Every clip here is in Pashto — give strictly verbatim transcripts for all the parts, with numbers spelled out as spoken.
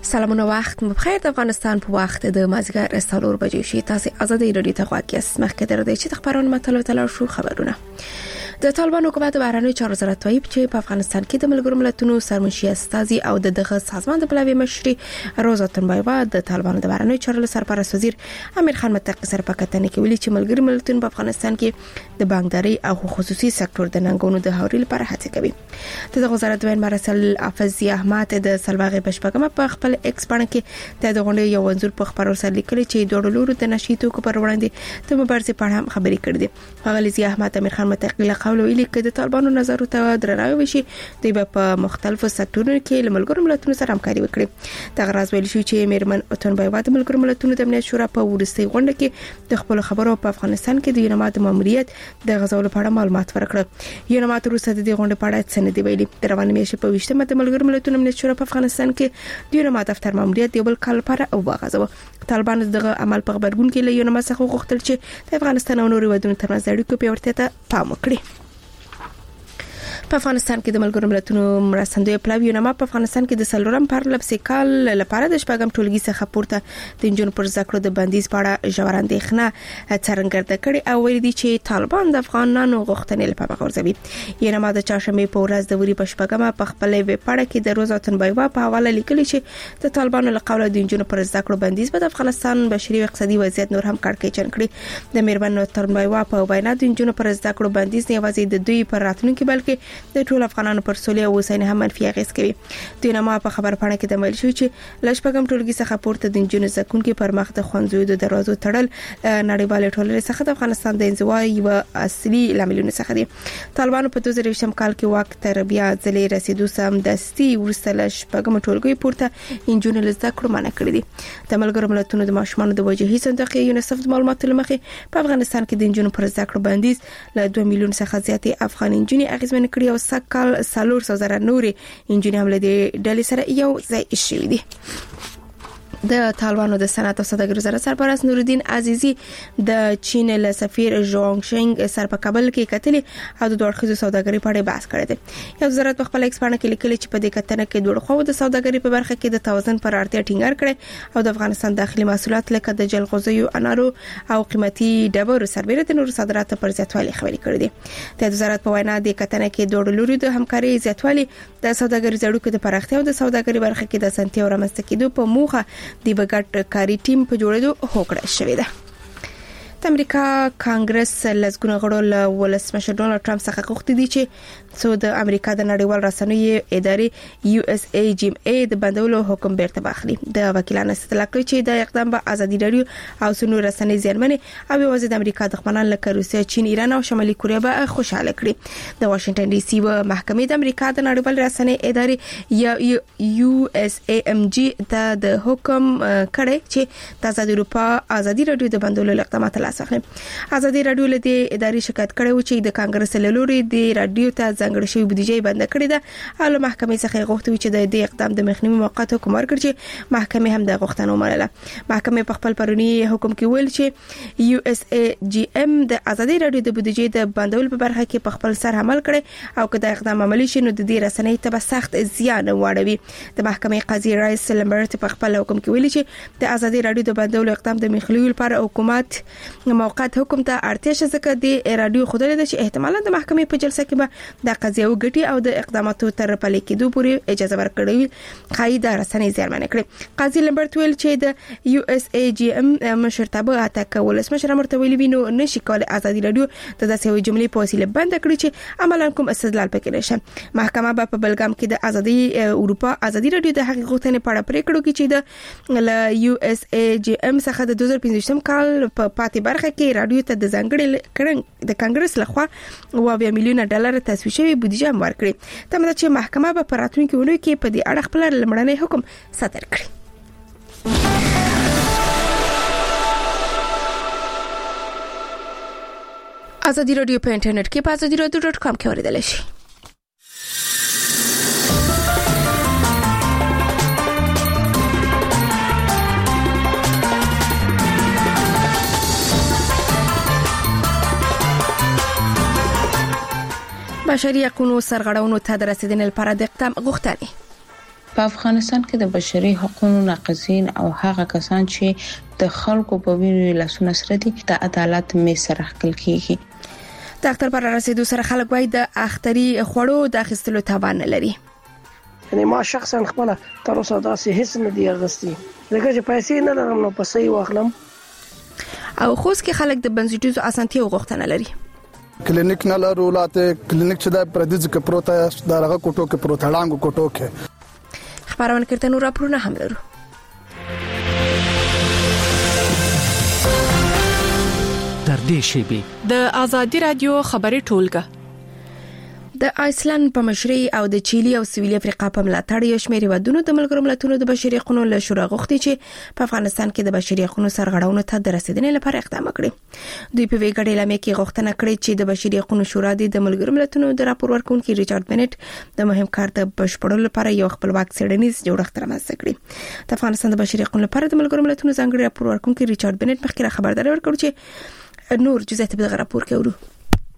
سلامونه وخت بخیر. د افغانستان په وخت د مازیګر څلور بجې شي. تاسو ازادي رادیو ته غواړئ چې مخکې درته چې خبرونه مطلب تلل شو خبرونه. د طالبان حکومت د بهرنیو چارو وزارت طيب چې په افغانستان کې د ملګرو ملتونو سرمنشي استازي او د دغه سازمان د پلاوی مشري روزا تنبایوا د طالبان د بهرنیو چارو سرپرست وزیر امیر خان متقی سره په کتنه کې ویلي چې ملګرو ملتونو په افغانستان کې د بانکداري او خصوصي سکتور د ننګونو د هوري لپاره هڅه کوي. د وزارت وین مرسل افزی احمد د سلواغې بشپګم په خپل ایکس باندې کې د دغه یو منظور په خبرو سره لیکلي چې دوه لورو د نشي توکو پر وړاندې د مبارزې په اړه خبرې کړې دي. هغه احمد امیر خان متقی قول ویلي چې د طالبانو نظر ته درناوی وشي دوی په مختلفو سکتورونو کې له ملګرو ملتونو سره همکاري وکړي. دا غراز ویل شو چې میرمن اتنبایوا د ملګرو ملتونو د امنیت شورا په ورستي غونډه کې د خپل خبرو په افغانستان کې د یونما د ماموریت د غزولو په اړه معلومات ورکړل. یونما تر اوسه د دې غونډې په اړه څه نه دی ویلي. د روانې میاشتې په ویشتمه د ملګرو ملتونو امنیت شورا په افغانستان کې د یونما دفتر ماموریت د بل کال لپاره او واغزو. طالبان دغه عمل په خبرګون کې له یونما څخه غوښتل چې د افغانستان او نورو ودونو ترمنځ اړیکو پیاوړتیا ته پام وکړي. په افغانستان کې د ملګرو ملتونو مرستندوی پلاوی یونما په افغانستان کې د سلورم پرلب سیکال لپاره د شپږم ټولګي څخه پورته د انجن پر ذکر د بندیز په اړه ژور اندېښنه څرګنده کړې او ویلي دي چې طالبان د افغانانو غوښتنې لپاره غورځوي. یونما د چاشمې په ورځ د وری په شپږمه په خپل ویب پاڼه کې د روزا تنبایوا په حواله لیکلي چې د طالبانو له قوله د انجن پر ذکر بندیز په افغانستان بشري او اقتصادي وضعیت نور هم کړکېچن کړي. د میرمن تنبایوا په وینا د انجن پر ذکر بندیز نه یوازې د دوی پر راتلونکو بلکې د ټول افغانانو پر سولې او وساینې هم منفي اغیز کوي. د نما په خبر پاڼه کې د ویل شو چې لښپګم ټولګي څخه پورته د انجونو زکونکو پر مخ د خوندزو د دروازو تړل نړیوال ټولنې څخه د افغانستان د انزوا یو اصلي لاملونه څخه دي. طالبانو په دوه زره ویشتم کال کې واک تر بیا ځلې رسیدو سم دستي ورسته لښپګم ټولګي پورته انجونو لزکړو منع کړی دي. د ملګرو ملتونو د ماشومانو د وجهي صندوق یونیسف د معلوماتو لمخې په افغانستان کې د انجونو پر ذکر بندیز له دوه میلیون څخه زیاتې افغان انجونې اغیزمن کړي او سکل سالور سوزره نوري انجینر هم له دې ډلې سره یو ځای شوی دی. د طالبانو د صنعت او سوداګرۍ وزارت سرپرست نورالدین عزیزی د چین له سفیر ژونګ شینګ سره په کابل کې کتلې او د دوه اړخیزو سوداګرۍ په اړه بحث کړی دی. یو وزارت په خپل ایکس باندې کې لیکلي چې په دې کتنه کې دوه خو د سوداګرۍ په برخه کې د توازن پر اړتیا ټینګار کړي او د افغانستان داخلي محصولات لکه د جلغوزیو انارو او قیمتي ډبرو سربېره د نورو صادراتو پر زیاتوالي خبرې کړې دي. د وزارت په وینا د کتنه کې دوه لوري د همکاري زیاتوالي د سوداګرۍ اړیکو د پراختیا او د سوداګرۍ برخه کې د سنتي او رامنځته کېدو په موخه د بغټ کاری ټیم په جوړېدو هوکړه شوې ده. د امریکا کانګرس لزګونه غړو له ولسمشر ډونالد ټرمپ څخه غوښتي دي چې څو د امریکا د نړیوال رسنیو ادارې یو اس ای جی ام ای د بندولو حکم بیرته واخلي. د وکیلانو استدلال کوي چې د اقدام به ازادي رادیو او سنو رسنۍ زیانمنې او یوازې د امریکا دښمنان لکه روسیا، چین، ایران او شمالي کوریا به خوشاله کړي. د واشنگټن ډي سي و محکمې د امریکا د نړیوال رسنۍ ادارې یا یو اس ای ام جی ته د حکم کړی چې د ازادي اروپا ازادي رادیو د بندولو اقدامات لاسخنه. ازادي رادیو له دې ادارې شکایت کړی و چې د کانګرس له لوري د رادیو ته ځانګړې شوی بودیجه بند کړې ده او له محکمې څخه غوښتي چې د دې اقدام د مخنیوي موقت حکم ورکړي چې محکمې هم د غوښتنو ومنله. محکمې په خپل پرونی حکم کې ویل چې یو اس ای جی ام د ازادي رادیو د بودیجه د بندول په برخه کې په خپل سر عمل کړي او که د اقدام عملی شي نو د دې رسنۍ ته سخت زیان واړوي. د محکمې قاضي رایس لمبرت په خپل حکم کې ویلي چې د ازادي رادیو د بندول اقدام د مخنیوي لپاره حکومت موقت حکم ته اړتیا شته ځکه د رادیو خوده ده چې احتمالاً د محکمې په جلسه کې به د قضیه وګټي او د اقداماتو تر پلي کېدو پورې اجازه ورکړي قاعده رسنۍ زیرمنه کړي. قاضي لمبرت ویل چې د یو اس ای جی ام مشرتابه اته ولسمشر امرته ویلي وینو نشي کولای ازادي رادیو د داسې یو جملې په وسیله بند کړي چې عملاً کوم استدلال پکې نشه. محکمه به په بلګام کې د ازادي اروپا ازادي رادیو د حقیقت غوښتنې په اړه پریکړه کوي چې د ل یو اس ای جی ام څخه د دوه زره پنځه کال په پاتې برخه کې رادیو ته د ځانګړي کړنګ د کانګرس لخوا اوه میلیون ډالر تصویب شوی بودیجه هم ورکړي. تمه چې محکمه به په راتلونکي اونۍ کې په دې اړه خپل لمړنی حکم صادر کړي. ازادي رادیو په انټرنیټ کې په ازادي رادیو ډاټ کام کې اوریدل شي. بشري حقوقو سرغړونو ته د رسیدنې لپاره د اقدام غوښتنې. په افغانستان کې د بشري حقوقو ناقضین او هغه کسان چې د خلکو په وینو لاسونه سره دي د عدالت مې سره خپل کیږي. د اختر پر رسیدو سره خلک وایي د اختري خوړو د اخیستلو توان نه لري. یعنی ما شخصا خپل تر اوسه داسې هیڅ نه دی اغستی لکه چې پیسې نه لرم نو پیسې واخلم. او خوست کې خلک د بنسټیزو اسانتیاو غوښتنه لري. کلینیک نه لرو لاته کلینیک چې د پردیز کې پروت دا هغه کوټو کې پروت هډانګو کوټو کې خبرونه کړه نور راپورونه هم لرو. تر دې شی به د ازادي رادیو خبري ټولګه د آیسلند په مشرۍ او د چيلي او سویلي افریقا په ملاتړ یو شمېر هیوادونو د ملګرو ملتونو د بشري حقوقو له شورا غوښتي چې په افغانستان کې د بشري حقوقو سرغړونو ته د رسیدنې لپاره اقدام وکړي. دوی په ویګړې لامې کې غوښتنه کړې چې د بشري حقوقو شورا د ملګرو ملتونو د راپور ورکونکي ریچارډ بنټ د مهم کار د بشپړولو لپاره یو خپلواک څېړنیز جوړښت رامنځته کړي. د افغانستان د بشري حقوقو لپاره د ملګرو ملتونو ځانګړي راپور ورکونکي ریچارډ بنټ مخکې خبرداري ورکړه چې نور جزئیات به د راپور کې ورو.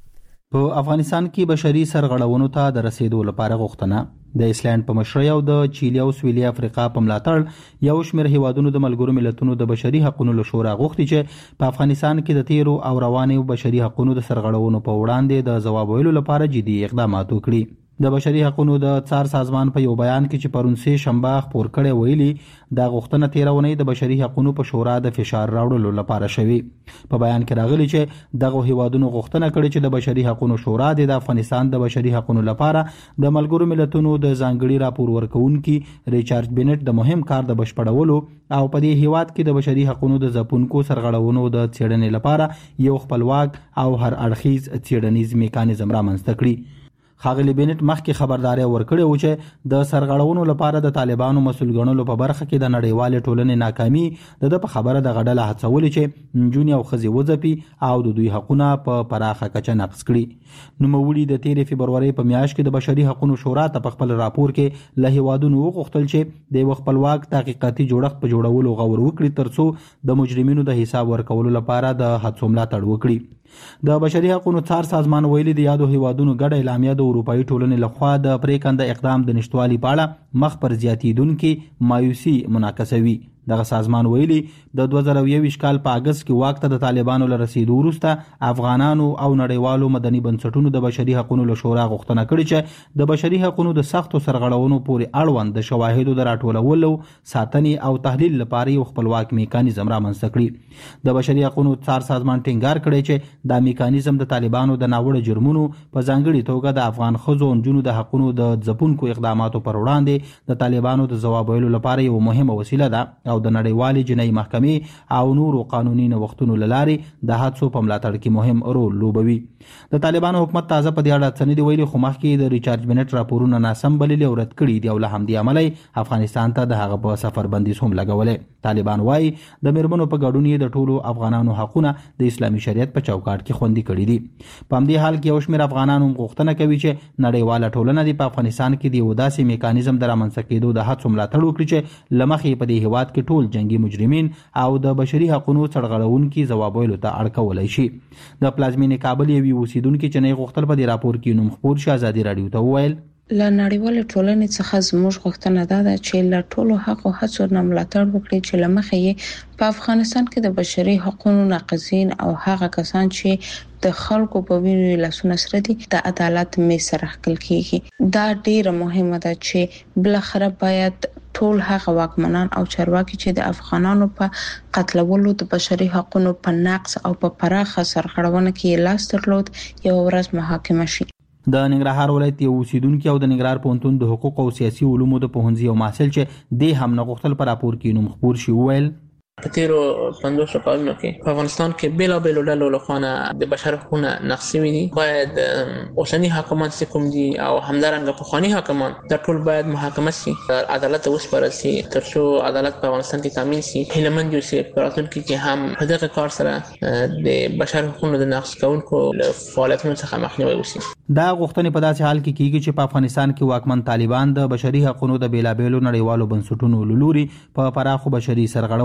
په افغانستان کې بشري سرغړونو ته د رسیدو لپاره غوښتنه د ایسلند په مشرۍ او د چیلي او سویلي افریقا په ملاتړ یو شمېر هیوادونو د ملګرو ملتونو د بشري حقوقو له شورا غوښتي چې په افغانستان کې د تیرو او روانو بشري حقوقو د سرغړونو په وړاندې د ځواب ویلو لپاره جدي اقدامات وکړي. د بشري حقوقو د څار سازمان په یو بیان کې چې پرون سه شنبه خبر کړي ویلي دا غوښتنه تیرونې د بشري حقوقو په شورا د فشار راوړلو لپاره شوی. په بیان کې راغلي چې دغه هیوادونو غوښتنه کړې چې د بشري حقوقو شورا د افغانستان د بشري حقوقو لپاره د ملګرو ملتونو د ځانګړي راپور ورکونکي ریچارډ بنټ د مهم کار د بشپړولو او په دې هیواد کې د بشري حقوقو د ځپونکو سرغړونو د څېړنې لپاره یو خپلواک او هر اړخیز څېړنیز میکانیزم رامنځته کړي. خاغلی بنټ مخکې خبرداري ورکړې و چې د سرغړونو لپاره د طالبانو مسؤل ګڼلو په برخه کې د نړیوال ټولنې ناکامي د په خبره د غډله هڅولې چې نجونې او ښځې وځپي او د دوی حقونه په پراخه کچه نقض کړي. نوموړي د تیرې فبرورۍ په میاشت کې د بشري حقوقو شورا ته په خپل راپور کې له هیوادونو وغوښتل چې د یو خپلواک تحقیقاتي جوړښت په جوړولو غور وکړي ترڅو د مجرمینو د حساب ورکولو لپاره د هڅو ملاتړ وکړي. د بشري حقوقو څار سازمان ویلي د یادو هیوادونو ګډه اعلامیه د اروپאי ټولنې لخوا د پریکنده اقدام د نشټوالي په اړه مخ پر زیاتیدونکو مایوسي منعکسوي. دغه سازمان ویلي د دوه زره یوویشت کال په اگست کې واک ته د طالبانو له رسیدو وروسته افغانانو او نړیوالو مدني بنسټونو د بشري حقوقو له شورا غوښتنه کړې چې د بشري حقوقو د سختو سرغړونو پورې اړوند د شواهدو د راټولولو ساتنې او تحلیل لپاره یو خپلواک میکانیزم رامنځته کړي. د بشري حقوقو څار سازمان ټینګار کړی چې دا میکانیزم د طالبانو د ناوړه جرمونو په ځانګړي توګه د افغان ښځو او نجونو د حقوقو د ځپونکو اقداماتو پر وړاندې د طالبانو د ځواب ویلو لپاره یو مهمه وسیله ده او د نړیوالې جنایي محکمې او نورو قانوني نوښتونو له لارې د هڅو په ملاتړ کې مهم رول لوبوي. د طالبانو حکومت تازه په دې اړه څه نه دی ویلي خو مخکې د ریچارډ بنټ راپورونه ناسم بللي او رد کړي دي او له همدې امله افغانستان ته د هغه په سفر بندیز هم لګولې. طالبان وايي د میرمنو په ګډون یې د ټولو افغانانو حقونه د اسلامي شریعت په چوکاټ کې خوندي کړي دي. په همدې حال کې یو شمېر افغانان هم غوښتنه کوي چې نړیواله ټولنه د په افغانستان کې د یو داسې میکانیزم د رامنځته کېدو د هڅو ملاتړ وکړي چې له مخې په دې هیواد کې ټول جنگي مجرمین او د بشري حقوقو سرغړونکي ځواب ویلو ته اړ کولای شي. د پلازمینې کابل یوې اوسیدونکي چې نه غوښتل په دې راپور کې نوم خپور شي ازادي رادیو ته وویل له نړیوال ټولنې څخه زموږ غوښتنه ده چې له ټولو حقوقو هڅو نه ملاتړ وکړي چې لمخې یې په افغانستان کې د بشري حقوقو ناقضین او هغه کسان چې د خلکو په وینو لاسونه سره دي د عدالت مې سره خپل کیږي. دا ډیره مهمه ده چې بل خره باید ټول هغه واکمنان او چارواکي چې د افغانانو په قتلولو د بشري حقوقو په نقض او په پراخه سرغړونه کې لاس درلود یو ورځ محاکمه شي. د ننګرهار ولایت یو اوسیدونکي او د ننګرهار پوهنتون د حقوق او سیاسي علومو د پوهنځي یو محصل چې د هم نه غوښتل پر راپور کې نوم خپور شي وویل په تیرو پنځوس کالونو کې په افغانستان کې بیلا بیل ډلو لخوا د بشر حقوقونه نقض شوي دي. باید اوسنی حکومت چې کوم دي او همدارنګه پخواني حکومت د ټول باید محاکمه شي عدالت وسپارل شي ترڅو عدالت په افغانستان کې تامین شي. هیلمند یو چې په راتلونکي کې هم په دغه کار سره د بشر حقوقو د نقض کوونکو فعالیتونو څخه مخنیوي وشي. دا غوښتنې په داسې حال کې کیږي چې په افغانستان کې واکمن طالبان د بشري حقوقو د بیلابېلو نړیوالو بنسټونو له لوري په پراخو بشري سرغړونو تورن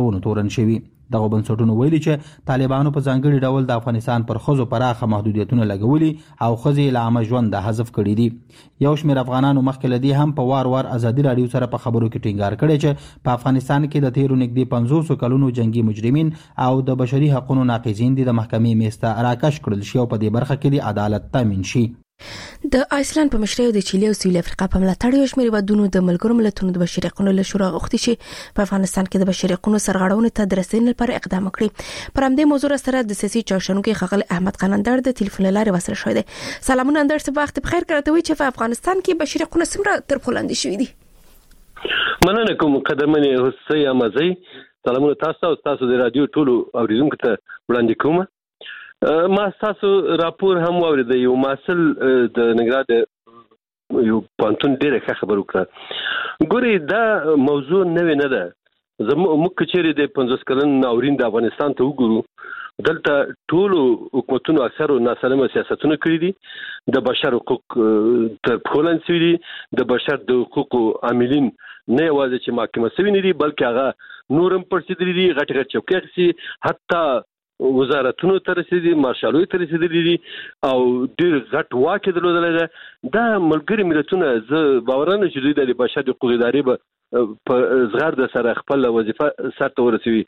کړن شوي. دغه بنسټونو ویلي چې طالبانو په ځانګړي ډول د افغانستان پر ښځو پراخه محدودیتونه لګولي او ښځې له عامه ژونده حذف کړي دي. یو شمېر افغانانو مخکې له دې هم په وار وار ازادي راډیو سره په خبرو کې ټینګار کړی چې په افغانستان کې د تیرو نږدې پنځوسو کلونو جنگي مجرمین او د بشري حقوقو ناقضین دي د محکمې میز ته راکش کړل شي او په دې برخه کې د عدالت تامین شي. د آیسلند په مشرۍ او د چیلي او سویل افریقا په ملاتړ یو شمېر هیوادونو د ملګرو ملتونو د بشري حقوقو له شورا غوښتي چې په افغانستان کې د بشري حقوقو سرغړونې ته د رسېدنې لپاره اقدام وکړي. پر همدې موضوع سره د سیاسي چارشنوکي ښاغلي احمد قنندر د ټلیفون لارې وسره شوی دی. سلامونه اندر، څه وخت بخیر. کړه چې په افغانستان کې بشري حقوق څومره تر پښو لاندې شوي دي؟ مننه کوم قدمنې حسین امازی. سلامونه تاسو او تاسو د رادیو ټولو اوریدونکو ته وړاندې کوم. ما تاسو راپور هم واورید. یو ماسل د نګراد یو پانتون ډیره ښه خبر وکړه. ګوري دا موضوع نوې نه ده. زموږ کچېری د پنځوس کلن ناورین د افغانستان ته وګورو، دلته ټولو حکومتونو اکثرو ناسالمه سیاستونه کړی دي. د بشر حقوق تر پښو لاندې شوي دي. د بشر د حقوقو عاملین نه یوازې چې محاکمه شوي نه دي بلکې هغه نورم پرسیدلي دي، غټ غټ چوکۍ اخیستي، حتی وزارتونو ته رسیدي، مارشالوي ته رسیدلي دي او ډېر غټ واک یې درلودلی ده. دا ملګري ملتونه زه باور نه چې دوی د بشر د حقوقو ادارې به په زغرده سره خپل وظیفه سرته ورسوي.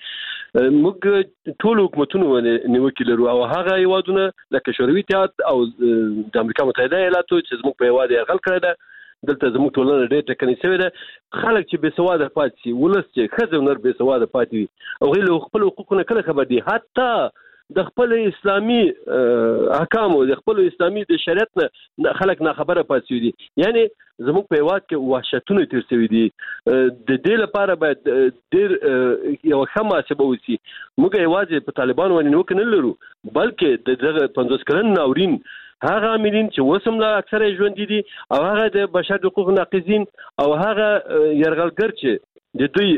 موږ ټول حکومتونو نیوکې لرو او هغه هیوادونه لکه شوروي اتحاد او د امریکا متحده ایالاتو چې زموږ په هیواد یرغل کړی ده، دلته زموږ ټولنه ډېر ټکنۍ شوې ده. خلک چې بې سواده پاتې شي، ولس چې ښځې او نر بې سواده پاتې وي، هغوی له خپلو حقوقو نه کله خبر دي. حتی د خپل اسلامي احکامو، د خپل اسلامي د شریعت نه خلک ناخبره پاتې شوي دي. یعنی زموږ په هیواد کې وحشتونه تیر شوي دي. د دې لپاره باید ډېر یو ښه محاسبه وشي. موږ یوازې په طالبانو باندې نیوکه نه لرو بلکې د دغه پنځوس کلن ناورین هغه عاملین چې اوس هم لا اکثره ژوندي دي او هغه د بشر حقوقو ناقضین او هغه یرغلګر چې د دوی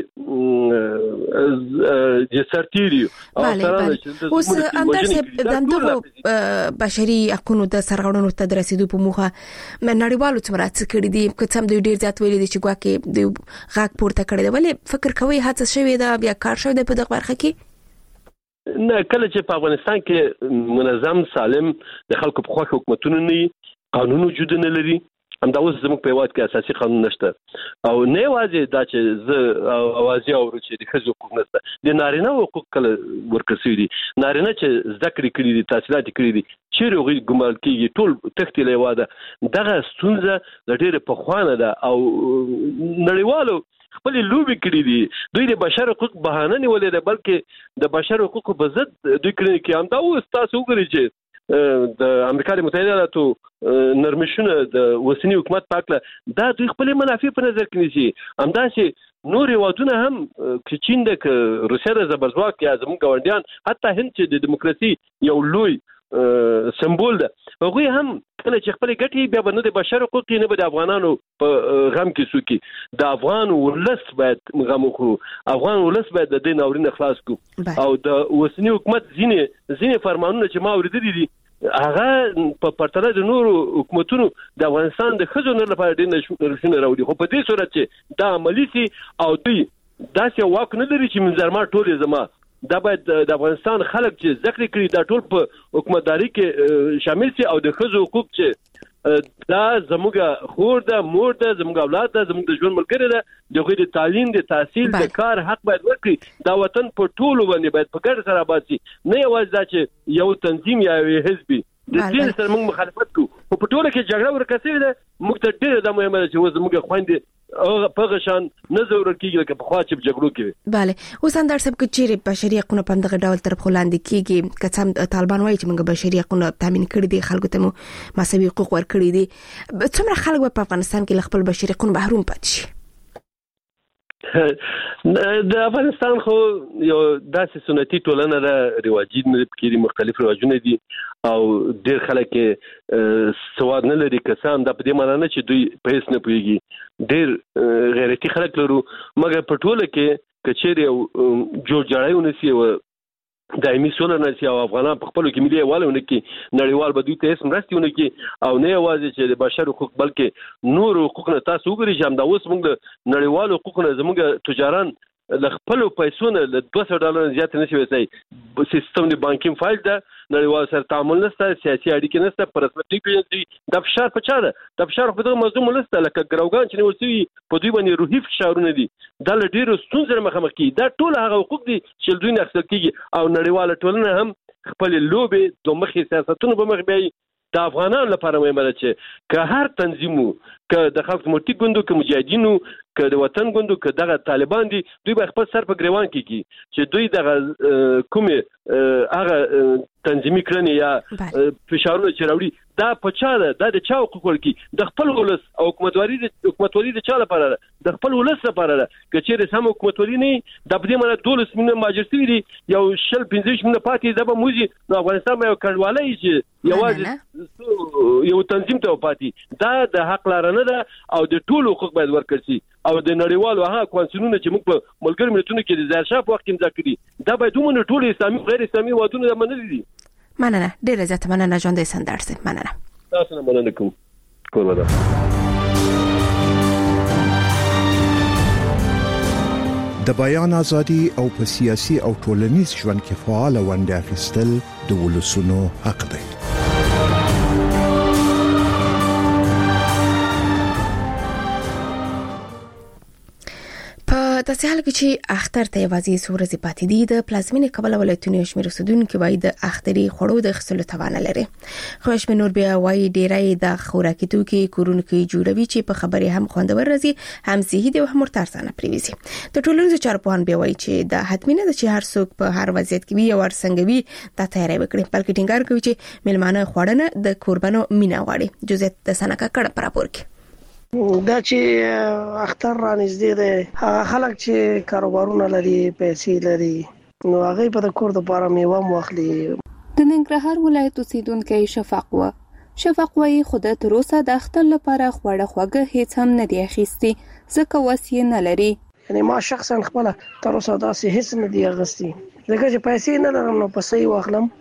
د سرتیری او سره اوس اندر د دغه بشري حقوقو د سرغړونو ته رسیدو په موخه نړیوالو څومره څه کړی دي؟ که څم دوی ډیر ځات ویلي دي چې ګواکې د غاک پورته کړی دی، ولې فکر کوي هڅه شوې ده بیا کار شوی دی په دغه برخه کې؟ نه، کله چې په افغانستان کې منظم سالم د خلکو په خوښه حکومتونه نه وي، قانون وجود نه لري، همدا اوس زموږ په هیواد کې اساسي قانون نشته او نه یوازې دا چې زه اوازې اورو چې د ښځو حقوق نشته، د نارینه حقوق کله ورکړل شوي دي. نارینه چې زده کړې کړي دي، تحصیلات یې کړي دي، چیرې هغوی ګمارل کېږي، ټول تښتي له هیواده. دغه ستونزه د ډېرې پخوانه ده او نړیوالو خپلې لوبې کړي دي. دوی د بشر حقوق بهانه نیولې ده بلکې د بشر حقوقو په ضد دوی کړنې کوي. همدا اوس تاسو وګورئ چې د امریکا د متحده ایالاتو نرمښونه د اوسني حکومت په هکله دا دوی خپلې منافع په نظر کې نیسي. همداسې نور هیوادونه هم که چین ده، که روسیه ده، زبرځواک یا زموږ ګاونډیان، حتی هند چې د دیموکراسي یو لوی سمبول ده، هغوی هم کله چې خپل ګټي بیا به نه د بشر حقوق نه به د افغانانو په غم کې سوکي. د افغان ولس باید غم وخورو، افغان ولس باید د دې ناورین خلاص کو او د اوسنی حکومت ځینې ځینې فرمانونه چې ما اوریدلي دي هغه په پرتله د نورو حکومتونو د افغانستان د ښځو نه لپاره ډېر نشونه راوړي. خو په دې صورت چې دا عملي سي او دوی داسې واک نه لري چې منظرما ټولې زما، دا باید د افغانستان خلک چې ذکر کړي دا ټول په حکومتداري کې شامل شي او د ښځو حقوق چې دا زموږ خور ده، مور ده، زموږ اولاد ده، زموږ د ژوند ملګری ده، د هغوی د تعلیم، د تحصیل، د کار حق باید ورکړي. دا وطن په ټولو باندې باید په ګډه سره آباد شي، نه یوازې دا چې یو تنظیم یا یو حزب د دې سره موږ مخالفت کوو. خو په ټوله کې جګړه ورکه شوې ده. موږ ته ډېره دا مهمه ده چې اوس زموږ خویندې هغه په هغه شان نه ضرورت کېږي لکه پخوا چې په جګړو کې وي. بله، اوس اندر صاحب که چیرې بشري حقونه په همدغه ډول تر پښو لاندې کېږي، که څه هم طالبان وایي چې موږ بشري حقونه تامین کړي دي، خلکو ته مو مساوي حقوق ورکړي دي، څومره خلک به په افغانستان کې له خپل بشري حقونو محروم پاتې شي؟ د افغانستان خو یو داسې سنتي ټولنه ده، رواجي پکې مختلف رواجونه دي او ډېر خلک سواد نه لري. که څه هم دا په دې معنی نه چې دوی په هېڅ نه پوهېږي، ډېر غیرتي خلک لرو، مګر په ټوله کې که چیرې یو جوړ جاړی ونه سي، یو دایمي سوله نه سي او افغانان په خپلو کې ملي یووالی ونه کړي، نړیوال به دوی ته هېڅ مرستې ونه کړي او نه یوازې چې د بشر حقوق بلکې نور حقوق نه. تاسو وګورئ چې همدا اوس موږ د نړیوالو حقوقو نه زموږ تجاران ل خپل پیسو نه ل دوه سوه ډالر زیات نشي وځي سیستم د بانکینګ فایل ده نړیوال سره تعامل نشته سیاسي اړیکې نشته پرسپکټیو کې د فشار په چاره د فشار په دغه موضوع ملسته لکه ګروګان چې ورسوي په دوی باندې روحي فشارونه دي دا له ډیرو ستونزو مخامخ کی دا ټول هغه حقوق دي چې دوی نه اخیستل کیږي او نړیواله ټولنه هم خپل لوبې د مخې سیاستونو په مخ بیاي د افغانانو لپاره مهمه ده چې که هر تنظیمو که د خلک مرتي ګوندو که مجاهدینو که د وطن ګوندو که دغه طالبان دي دوی به خپل سر په ګریوان کې کی چې دوی دغه کومې هغه تنظیمي کړنې یا فشارونه چې راوړي دا په چا ده دا د چا حقوق ورکی د خپل ولس او حکومتوالي د حکومتوالي د چا لپاره ده د خپل ولس لپاره ده که چیرې سم حکومتوالي نه د دې معنی دولس مینه ماجرسي دي یو شل پنځه مینه پاتې د به موزي نو افغانستان یو کډوالۍ چې یوازې یو تنظیم ته پاتې دا د حق لرنه ده او د ټولو حقوق باید ورکړي شي او د نړیوالو هغه قوانینونه چې موږ په ملګرو ملتونو کې د ځای په وخت کې امضا کړي دا باید موږ ټول اسلامي غیر اسلامي ودونه منلي دي. مننه ډیره زیاته مننه ژوند سندرسه مننه تاسو نه مننه کوم کول ده. د بیان ازادي او په سیاسي او ټولنیز ژوند کې فعال ونډه اخیستل د ولسونو حق دی. په داسې حال کې چې اختر ته یوازې څو ورځې پاتې دي د پلازمینې کابل ولایتونو شمېر اوسیدونکو وايي د اختري خوړو د اخیستلو توان لري. خو شمېر نور بیا وايي ډیری د خوراکي توکي کورونو کې جوړوي چې په خبرې هم خوندور راځي هم صحي دي او هم ورتارسانه پریوزي. د ټولنیزو چارو پوهان بیا وايي چې د حتمی نه ده چې هر څوک په هر وضعیت کې وي او ورسنګوي دا تیاری وکړي بلکې ټینګار کوي چې ملمانه خوړنه د قربانو مینا غواړي. جزئیات د سنکا کړه پر راپور کې دا چې اختر را نږدې ده هغه خلک چې کاروبارونه لري پیسې لري نو هغه په کور د پاره میوه مخلي. د ننګرهار ولایت اوسیدونکو شفاق و شفاق وايي خدای تر اوسه د اختر لپاره خوړه خوګه هیڅ هم نه دی اخیستي ځکه وسیله نه لري. یعنی ما شخصا خپل تر اوسه داسې هیڅ نه دی اغستی ځکه چې پیسې نه لرم نو پیسې واخلم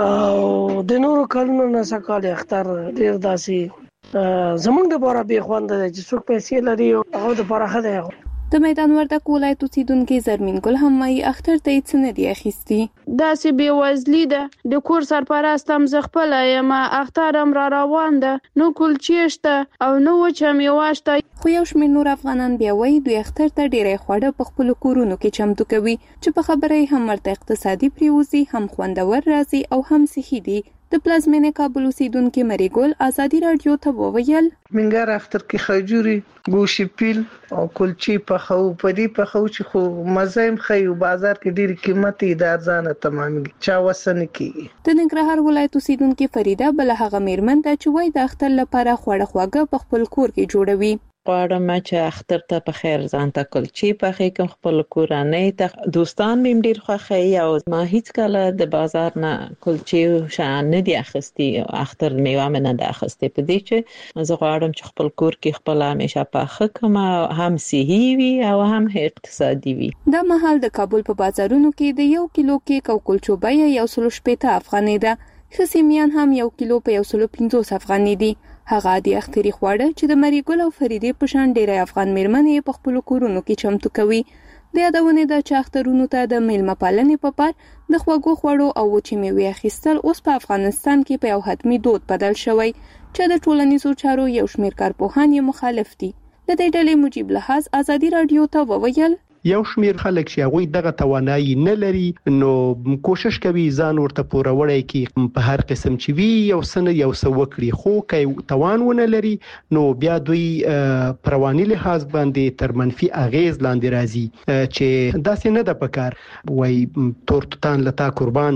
او د نورو کلونو نه سکاله اختر ډیر داسې زمونږ د بارا به خوند چې څوک پیسې لري او د بارا خدای. د میدان وردګ ولایت اوسیدونکو زرمین ګل هم وايي اختر ته هیڅ نه دی اخیستي. دا سه بي وزلي ده د کور سرپرستم ز خپل یم اخترم را روان ده نو کول چیشته او نو چم یواشته. خو یو شمېر نور افغانان بیا وايي دوی اختر ته ډیره خوړه په خپل کورونو کې چمتو کوي چې په خبره هم ورته اقتصادي پریوزي هم خوندور راځي او هم صحي دي. د پلازمینې کابل اوسیدونکو مریګل ازادي رادیو ته وویل منګر اختر کې خجوري ګوشي پیل او کلچی په خو پدې په خو چې خو مزایم خو بازار کې ډېر قیمتي د ارزانه تمامي چا وسن کې. د ننګرهار ولایت اوسیدونکو فریده بل هغه میرمن ته چې وای د اختر لپاره خوړه خوګه په خپل کور کې جوړوي. غواړم چې اختر ته په خیر ځان ته کلچی پخې کوم خپل کورانه ته دوستان مې ډیر خوښي او ما هیڅ کله د بازار نه کلچی شان نه دی اخستي اختر میوه مې نه د اخستي په دې چې زه غواړم چې خپل کور کې خپل همیشه پخې کوم هم صحي وي او هم اقتصادي وي. د محل د کابل په بازارونو کې د یو کیلو کیک او کلچو بیه یو سل شپږ افغانۍ ده. خصيمیان هم یو کیلو په یو سل پنځوس افغانۍ دي. هغه د اختري خواړه چې د مریګل او فریدې په شان ډیری افغان میرمنې په خپل کورونو کې چمتو کوي. د یادونه د چاخترونو ته د میلمه پالنې په پار د خوږو خوړو او وچې میوې اخیستل اوس په افغانستان کې په یو حتمی دود بدل شوی چې د ټولنیزو چارو یو شمېر کارپوهان یې مخالف دي. د دې ډلې مجيب لحاظ ازادي رادیو ته وویل یو شمیر خلک چې هغه دغه توانایي نه لري نو کوشش کوي ځان ورته پوروړی کی په هر قسم چې وی یو سن یو سو وکړي خو کوي توان ونه لري نو بیا دوی پرواني لحاظ باندې تر منفي اغیز لاندې راځي چې داسې نه د پکار وای تورتان لتا قربان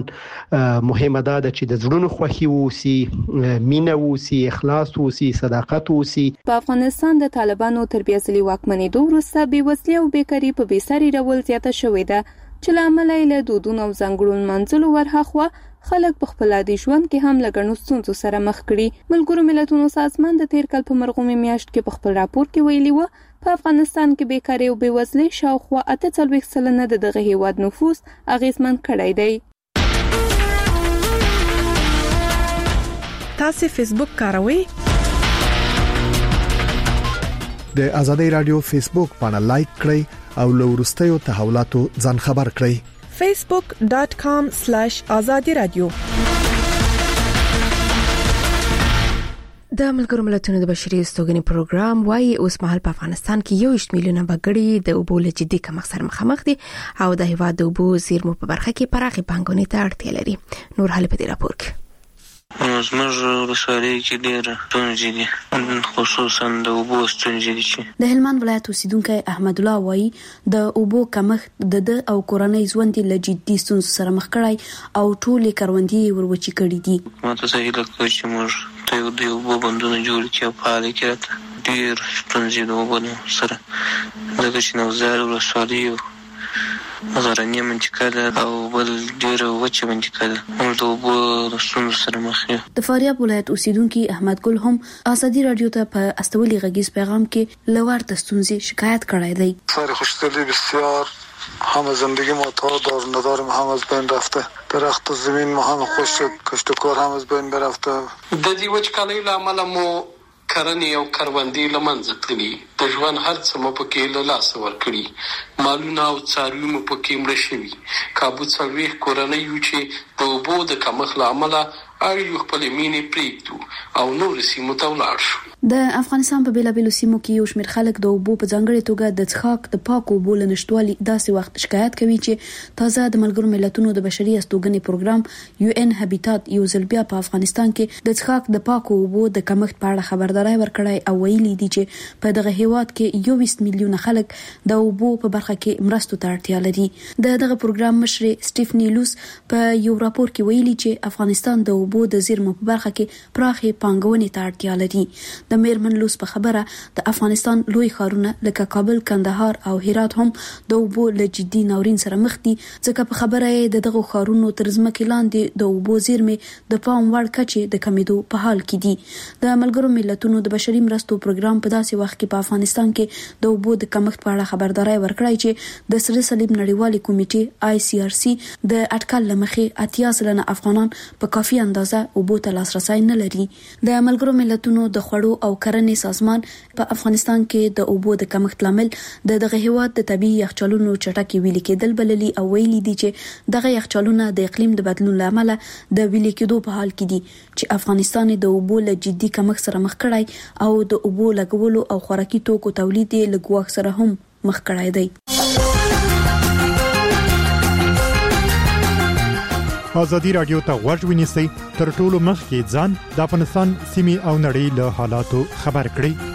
مهمه ده چې د زړونو خوخي ووسی مینه ووسی اخلاص ووسی صداقت ووسی. په افغانستان د طالبانو تربیته واکمنۍ دوه وروسته بیوزلي او بیکاری په سری ډول زیاته شوې ده چې لامل یې له دودونو او ځانګړو منځلو ورهخوا خلک په خپل عادي ژوند کې هم لګڼو ستونزو سره مخ کړي. ملګرو ملتونو سازمان د تیر کال په مرغومي میاشت کې په خپل راپور کې ویلي و په افغانستان کې بیکاری او بیوزلي شاوخوا اته څلوېښت سلنه د دغه هیواد نفوس اغیزمن کړی دی. تاسو فیسبوک کاروئ؟ د ازادي رادیو فیسبوک باندې لایک کړئ او لورستیو تحولاتو ځان خبر کړئ facebook dot com slash azadi radio. د ملګرو ملتونو د بشري استوګنې پروګرام وايي اوس مهال په افغانستان کې یو شت میلیونه وګړي د اوبو له جدي کمښت سره مخامخ دي او د هیواد د اوبو زیرمو په برخه کې پراخي پانګونې ته اړتیا لري. نور حل په دې راپور کې زموږ ولسوالۍ کې ډېر ستونزې دي، خصوصا د اوبو ستونزې دي. چې د هلمند ولایت اوسیدونکی احمد الله وایي د اوبو کمښت د د او کورنۍ ژوند له جدي ستونزو سره مخ کړی او ټولې کروندې وروچې کړې دي. ماته څه هیله کوي چې موږ ته د اوبو بندونه جوړ کړي او فعال کړي. راته ډېر ستونزې د اوبو سره ځکه چې نوزار ولسوالۍ غرنیه منطقه ده او بل ډېره وچه منطقه ده. موږ د اوبو د ستونزو سره مخ یو. د فاریاب ولایت اوسیدونکي احمد ګل هم ازادي رادیو ته په استولي غږیز پیغام کې لوړ د ستونزې شکایت کړی دی. سر خوشدلی بسیار، همه زندگی ما تا دار ندار هم از بین رفته، درخت و زمین ما هم خوش شد، کشتکار هم از بین برفته. د دې وچکالۍ له امله مو کرنې او کروندې له منځه تللي، د ژوند هر څه مو پکې له لاسه ورکړي، مالونه او څاروي مو پکې مړه شوي. کابو څلوېښت کورنۍ یو چې د اوبو د کمښت له امله اړ یو خپلې مینې پرېږدو او نورو سیمو ته ولاړ شو. د افغانستان په بیلابیلو سیمو کې یو شمېر خلک د اوبو په ځانګړې توګه د څښاک د پاکو اوبو له نشټوالي داسې وخت شکایت کوي چې تازه د ملګرو ملتونو د بشري استوګنې پروګرام یو ان هابیټات یو ځل بیا په افغانستان کې د څښاک د پاکو اوبو د کمښت په اړه خبرداري ورکړی او ویلي دي چې په دغه هیواد کې یو ویشت میلیونه خلک د اوبو په برخه کې مرستو ته اړتیا لري. د دغه پروګرام مشر سټیفني لوس په یو راپور کې ویلي چې افغانستان د اوبو د زیرمو په برخه کې پراخي پانګونې ته اړتیا لري. د میرمن لوس په خبره د افغانستان لوی ښارونه لکه کابل، کندهار او هرات هم د اوبو له جدي ناورین سره مخ دي، ځکه په خبره یې د دغه ښارونو تر ځمکې لاندې د اوبو زیرمې د پام وړ کچې د کمیدو په حال کې دي. د ملګرو ملتونو د بشري مرستو پروګرام په داسې وخت کې په افغانستان کې د اوبو د کمښت په اړه خبرداري ورکړی چې د سره صلیب نړیوالې کمیټې آی سی آر سی د اټکل لمخې اتیا سلنه افغانان په کافي اندازه اوبو ته لاسرسی نه لري. د ملګرو ملتونو د خوړو او کرنې سازمان په افغانستان کې د اوبو د کمښت لامل د دغه هیواد د طبيعي یخچالونو چټکي ویلي کېدل بللي او ویلي دي چې دغه یخچالونه د اقلیم د بدلون لامل د ویلي کېدو په حال کې دي چې افغانستان د اوبو له جدي کمښت سره مخ کړی او د اوبو لګولو او خوراکي توکو تولید یې له ګواښ سره هم مخ کړی دی. ازادي رادیو ته غوږ ونیسئ، تر ټولو مخکې ځان د افغانستان سیمې او نړۍ له حالاتو خبر کړئ.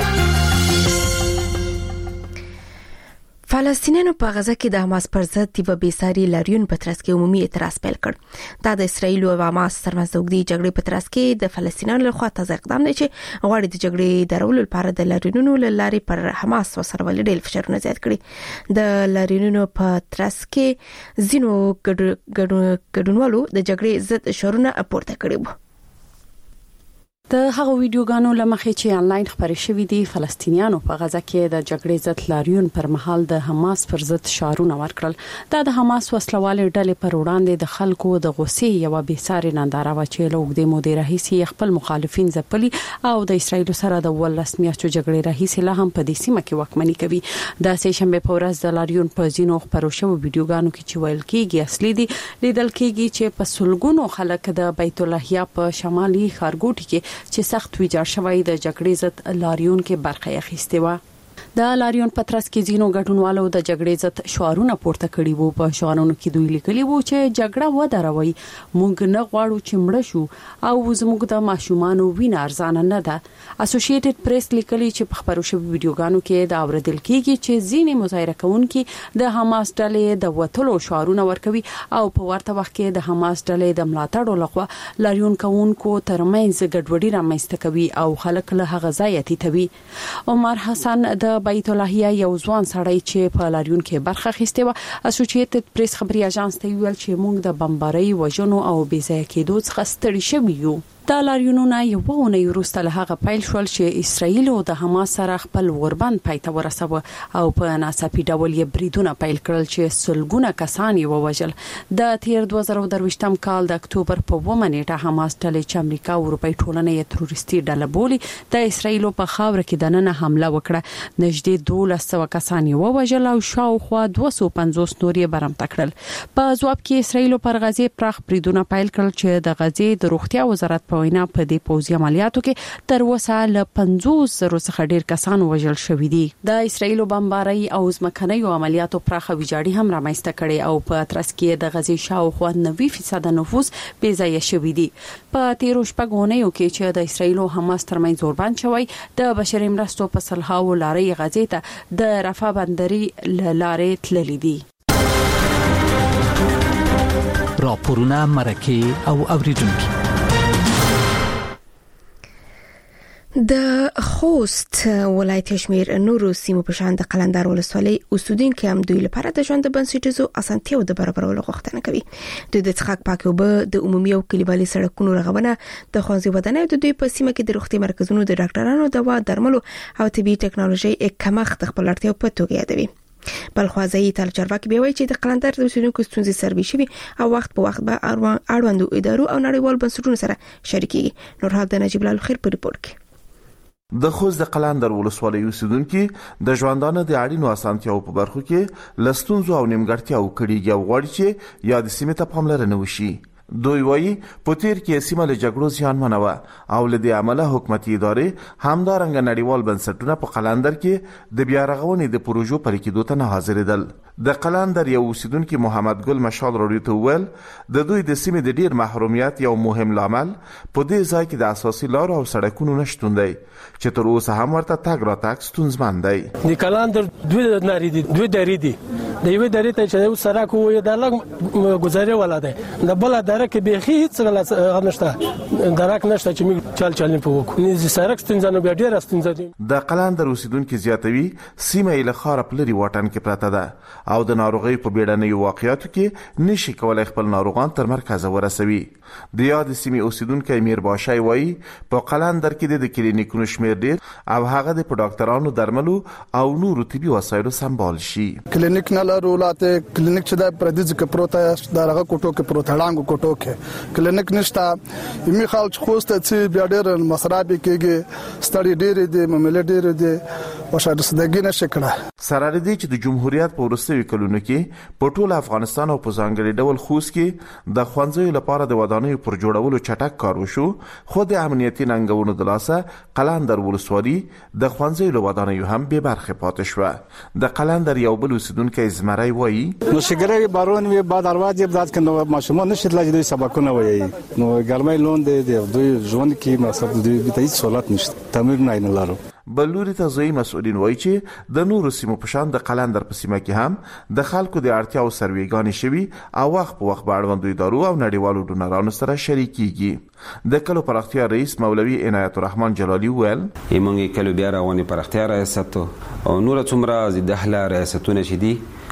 فلسطینیانو په غزه کې د حماس پر ضد یو بېساري لاریون په ترڅ کې عمومي اعتراض پیل کړ. دا د اسرایل او حماس ترمنځ د اوږدې جګړې په ترڅ کې د فلسطینیانو لخوا تازه اقدام دی چې غواړي د جګړې درولو لپاره د لاریونونو له لارې پر حماس وسره ولډېل فشارونه زیات کړي. د لاریونونو په ترڅ کې ځینو ګډونوالو د جګړې ضد شعارونه پورته کړي وو. د هغه ویډیوګانو لمخې چې انلاین خبرې شوې دي، فلسطینیانو په غزه کې د جګړې ضد لاریون پر مهال د حماس پر ضد شعارونه ورکړل. دا د حماس وسلوالې ډلې پر وړاندې د خلکو د غوسې یو بېساري ننداره و چې له اوږدې مودې راهیسې خپل مخالفین ځپلي او د اسرایل سره د ولس میاشتو جګړې راهیسې لا هم په دې سیمه کې واکمني کوي. د سه شنبه په ورځ د لاریون په ځینو خبرو شوو ویډیوګانو کې چې ویل کېږي اصلي دي لیدل کېږي چې په سلګونو خلک د بیت الله په شمالي ښارګوټي کې چې سخت ویجاړ شوی د جګړې ضد لاریون کې برخه اخیستې و. د لاریون پترس کې ځینو ګډونوالو د جګړې ضد شعارونه پورته کړي وو. په شعارونو کې دوی لیکلي وو چې جګړه ودروي، موږ نه غواړو چې مړ شو او زموږ د ماشومانو وینه ارزانه نه ده. اسوسییټډ پریس لیکلي چې په خبرو شوی ویډیوګانو کې دا اوریدل کېږي چې ځینې مظاهره کوونکي د حماس ډلې د وټلو شعارونه ورکوي او په ورته وخت کې د حماس ډلې د ملاتړو لخوا لاریون کوونکو ترمنځ ګډوډي رامنځته کوي او خلک له هغه ځای تیتوي. عمر حسن د بیت الله یو ځوان سړی چې په لاریون کې برخه اخیسته و اسوسییټډ پریس خبري اژانس ته ویل چې موږ د بمبارۍ وژنو او بې ځای کېدو څخه ستړي شوي یو. د لاریونونو یو ونه وروسته له هغه پیل شول چې اسرائیل او د حماس سره خپل وربند پایته ورسوه او په ناڅاپي ډول یې بریدونه پیل کړل چې سلګونه کسان یې ووژل. د تیر دوه زره درویشتم کال د اکتوبر په اوومه نیټه حماس ډلې چې امریکا او اروپای ټولنه یې تروریستي ډله بولي د اسرائیل په خاور کې دننه حمله وکړه. نږدې دولس سوه کسان یې ووژل او شاوخوا دوه سوه پنځوس نور یې برمته کړل. په ځواب کې اسرائیل پر غزې پراخ بریدونه پیل کړل چې د غزې د روغتیا وزارت په وینا په دې پوځي عملیاتو کې تر اوسه له پنځوس زره څخه ډیر کسان وژل شوي دي. د اسرائیل بمبارۍ او ځمکنیو عملیاتو پراخه ویجاړي هم رامنځته کړي او په ترڅ کې د غزې شاوخوا نوي فیصد نفوس بې ځایه شوي دي. په تیرو شپږو اونیو کې چې د اسرائیل او حماس ترمنځ زوربند شوی د بشري مرستو په سلهاو لارې غزې ته د رفح بندري لارې تللې دي. راپورونه مرکه او اوریدونکو. د خوست ولایت شمیر نورو سیمو په شان د قلندر ولسوالۍ اوسیدونکو هم دوی لپاره د ژوند بنسټیزو اسانتیاو د برابرولو غوښتنه کوي. دوی د څښاک پاکي اوبه، د عمومي او کلیوالي سړکونو رغونه، د ښوونځي ودانۍ، د دوی په سیمه کې د روغتي مرکزونو د ډاکټرانو، دوا، درملو او طبي ټکنالوژي کمښت خپل اړتیا په توګه یادوي. بلخوازي تل چارواکي به وایي چې د قلندر د اوسیدونکو ستونزې سروي شوي او وخت په وخت به اړوندو ادارو او نړیوال بنسټونو سره شریکيږي. نورحال د نجیب الله خیر په ریپورت کې. د خوست د قلندر ولسوالۍ اوسیدونکو د ژوندانه د اړینو اسانتیاو په برخو کې لستونزو او نیمګړتیاو کړيږي او غواړي چې یاد سیمه ته پاملرنه وشي. دوی وایي په تیر کې سیمه له جګړو زیانمنه و او له دې عمله حکومتي ادارې همدارنګه نړیوال بنسټونه په قلندر کې د بیا رغونې د پروژو پر کېدو ته نه حاضرېدل. د قلندر یو اوسیدونکو محمد ګل مشال راډیو ته ویل د دوی د سیمې د ډیر محرومیت یو مهم لامل په دې ځای کې د اساسي لارو او سړکونو نشټون دی چې تر اوسه هم ورته تګ راتګ ستونزمن دی. د قلندر دوی ناری دي دوی درې دي د یوې درې ته چې سړک وي د لګ گزارې ولا دی د بل درک به هیڅ څه نشته درک نشته چې موږ چل چل په وکړو نه سړک ستنځنو بیا ډیر ستنځ دي. د قلندر اوسیدونکو زیاتوي سیمه له خار پلري واټن کې پراته ده او د ناروغي په بیړنۍ واقعیاتو کې نشي کولای خپل ناروغان تر مرکز ورسوي. د یاد سیمه اوسیدونکو امیر باشای وایي په قلندر کې د کلینیکونو شمیر ډیر او هغه د ډاکټرانو درملو او نورو طبي وسایلو سمبال شي. کلینیک نه لرولاته کلینیک چې د پردیز کې پروت دغه کوټو کې پروت هډانګو کوټو کې کلینیک نشته. یمي خلک خوسته چې بیا ډیر مسرابي کېږي ستړي ډیر دي مملې ډیر دي او شاید صدګینه شکړه سره دې چې د جمهوریت په ورستوي کلونو کې په ټول افغانستان او په ځانګړي ډول خوست کې د خوانځي لپاره د ودانیو پر جوړولو چټک کار وشو خو د امنیتي ننګونو د لاسه قلندر ولسوالۍ د خوانځي له ودانیو هم به برخه پاتې شو. د قلندر یو بل اوسیدونکو زمرای وایي نو شګری بارون وی بعد اروازي بذات کنه ماشومان نشي لږ دوی سبقونه وایي نو ګرمای لون دي دوی ژوند کې مقصد دوی به هیڅ سہولت نشته تمام نه نه لارو. بلوري ته ځوی مسؤلین وایي چې د نورو سیمو په شان د قلندر په سیمه کې هم د خلکو د اړتیاو سرویګانې شوي او وخت په وخت به اړوندو ادارو او نړیوالو ډونرانو سره شریکيږي. د کلو پراختیا رئیس مولوي عنایت الرحمن جلالی ویل یمنګ کلو بیا رواني پراختیا ریاست او نور څومره د اهل ریاستونه شدي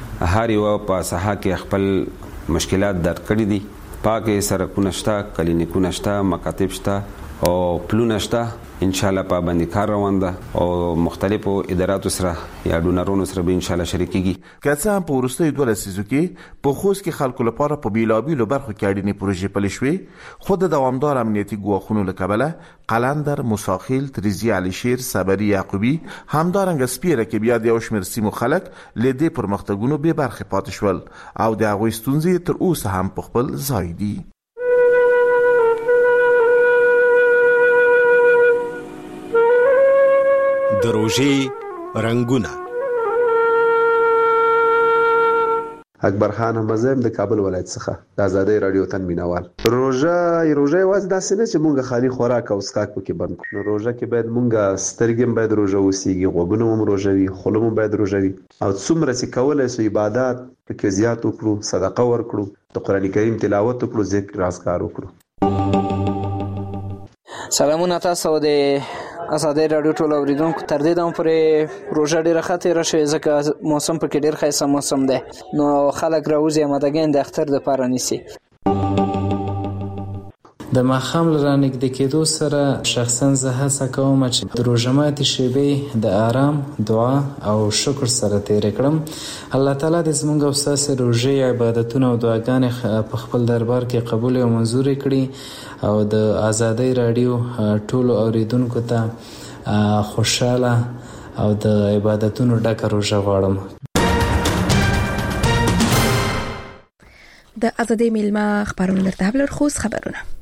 هر یو په ساحه کې خپل مشکلات درک کړي دي. پاکه سرکونه شته، کلینیکونه شته، مکاتب شته او پلونه شته. ان شاء الله په باندې کار روان ده او مختلفو اداراتو سره یا ډونرونو سره به ان شاء الله شریکيږي. کله هم په ورستي دوه لسیزو کې په خوست کې خلکو لپاره په بیلابیلو برخو کې اړینې پروژې پلي شوې خو د دوامدار امنیتي ګواښونو له کبله قلندر، موساخیل، تریزی عليشیر، صبري یعقوبي همدارنګه سپیره کې بیا د یو شمېر سیمو خلک له دې پرمختګونو به برخه پاتې شول او د هغوی ستونزې تر اوسه هم په خپل ځای دي. د روژې رنگونه. اکبر خان مزم د کابل ولایت څخه د آزادۍ رادیو تن مینوال. روژه روژه واز داسې نه چې مونږه خالي خوراک او اسکاک پکې بند کړو. روژه کې باید مونږه سترګې باید روژه وسیږي، غوږونه هم روژه وي، خوله هم باید روژه وي او څومره چې کولای سو عبادت پکې زیات وکړو، صدقه ورکړو، د قران کریم تلاوت وکړو، ذکر اذکار وکړو. سلامونه تاسو د آزادۍ رادیو ټول اوریدونکو تر دې دم پورې روژه ډیره ښه تېره شوې ځکه موسم پکې ډېر ښایسته موسم دی نو خلک راوځي امادګي د اختر دپاره نیسي. د ماخام لرانګ د کېدو سره شخصا زه هڅه کوم چې د روژه ماتي شیبې د آرام، دعا او شکر سره تیر کړم. الله تعالی دې زموږ او ستاسو روژې، عبادتونه او دعاګانې په خپل دربار کې قبول او منزور کړي او د آزادۍ رادیو ټولو اوریدونکو ته خوشاله او د عبادتونو ډکه روژه غواړم. د ازادۍ میلمه خبرونه مرتهب لرخوص خبرونه